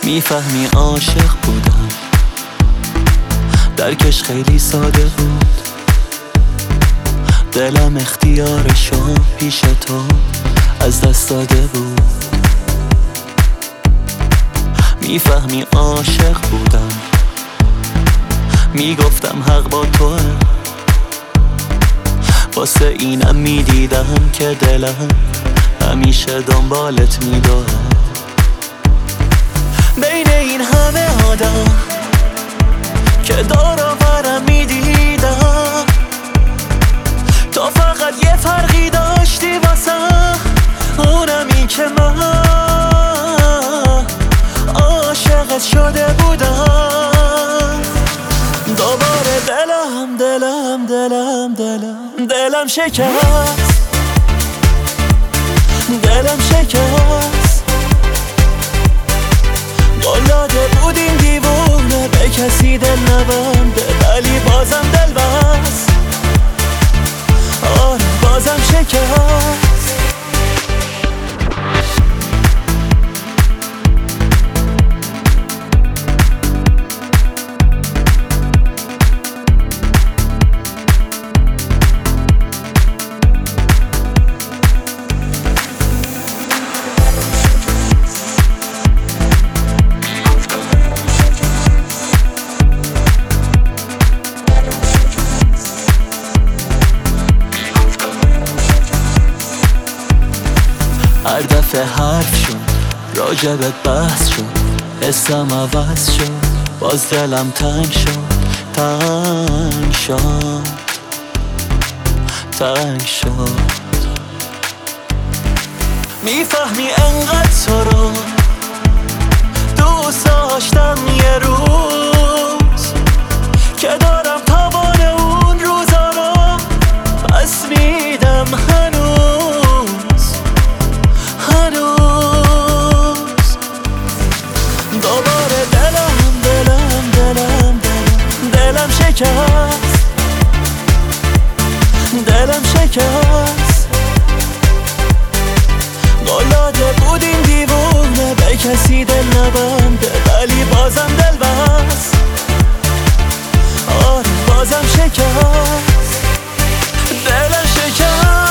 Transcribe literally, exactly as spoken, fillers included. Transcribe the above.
میفهمی عاشق بودم، درکش خیلی ساده بود. دلم اختیارشو پیش تو از دست داده بود. میفهمی عاشق بودم، میگفتم حق با توه. واسه اینم میدیدم که دلم همیشه دنبالت میدوه. بین این همه آدم که دارا برم میدیدم، تو فقط یه فرقی داشتی واسم، اونم این که من عاشقت شده بودم. دوباره دلم دلم دلم دلم دلم شکست، دلم شکست. قلاده بودیم دیوونه، به کسی دل نبنده، ولی بازم دل بست. آره بازم شکست. هر دفعه حرف شد، راجبت بحث شد، حسم عوض شد، باز دلم تنگ شد، تنگ شد، تنگ شد. میفهمی انقدر تو رو دوست داشتم یه روز، که دارم توان اون روزا رو پس میدم هنوز، هنوز. دوباره دلم دلم دلم دلم دلم شکست، دلم شکست. قلاده بودیم دیوونه، به کسی دل نبنده، ولی بازم دل بست. آره بازم شکست، دلم شکست.